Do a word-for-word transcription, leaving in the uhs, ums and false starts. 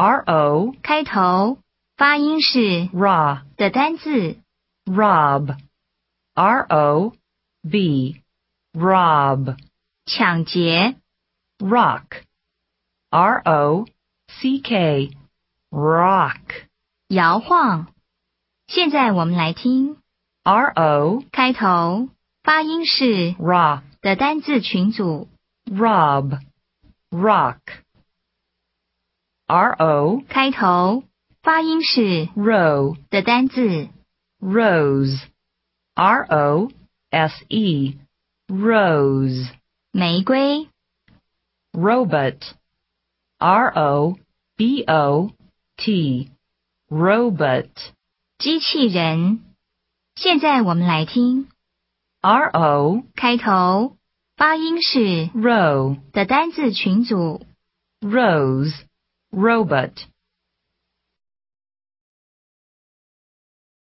R O 开头发音是 ra 的单字 rob R O B rob 抢劫 rock R O C K rock 摇晃。现在我们来听 R O 开头发音是 ra 的单字群组 rob rock R O 开头发音是 row 的单字 rose R O S E rose 玫瑰 robot R O B O T robot 机器人。现在我们来听 R O 开头发音是 row 的单字群组 rose robot